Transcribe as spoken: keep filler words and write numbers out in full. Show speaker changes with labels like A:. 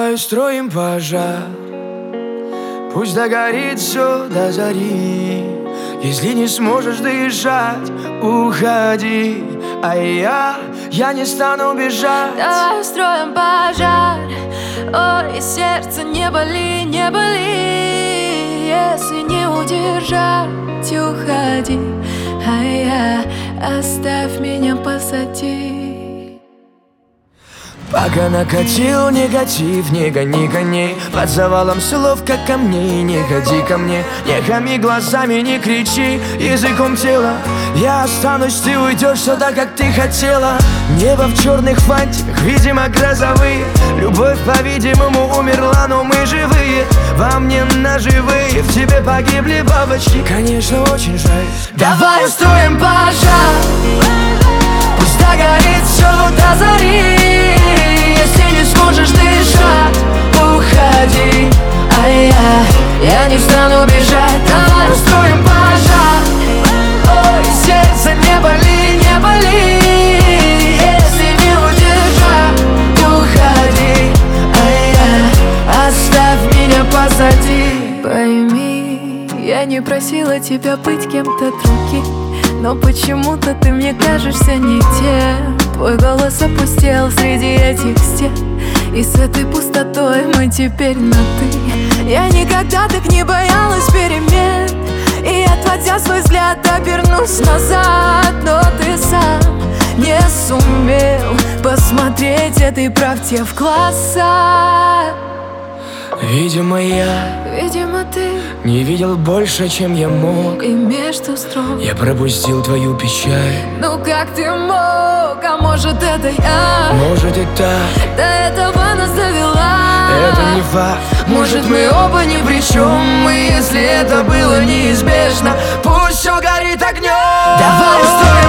A: Давай устроим пожар, пусть догорит все до зари. Если не сможешь дышать, уходи, а я, я не стану бежать.
B: Давай устроим пожар, ой, сердце, не боли, не боли. Если не удержать, уходи, а я, оставь меня позади.
A: Пока накатил негатив, не гони коней под завалом слов, как камней. Не ходи ко мне, не хами глазами, не кричи языком тела. Я останусь, ты уйдешь сюда, как ты хотела. Небо в черных фантиках, видимо, грозовые. Любовь, по-видимому, умерла, но мы живые. Во мне наживые, в тебе погибли бабочки. Конечно, очень жаль.
B: Давай устроим пожар, пусть догорит все до зари. Если не сможешь дышать, уходи, а я, я не стану бежать. Давай устроим пожар, ой, сердце, не боли, не боли. Если не удержать, уходи, а я, оставь меня позади. Пойми, я не просила тебя быть кем-то другим, но почему-то ты мне кажешься не тем. Твой голос опустел среди этих стен, и с этой пустотой мы теперь на «ты». Я никогда так не боялась перемен, и, отводя свой взгляд, обернусь назад. Но ты сам не сумел посмотреть этой правде в глаза.
A: Видимо, я,
B: видимо, ты
A: не видел больше, чем я мог,
B: и между строк
A: я пропустил твою печаль.
B: Ну как ты мог, а может это я?
A: Может и так,
B: до этого нас довела.
A: это не факт.
B: Может мы оба ни при чем, и если это было неизбежно, пусть все горит огнем. Давай устроим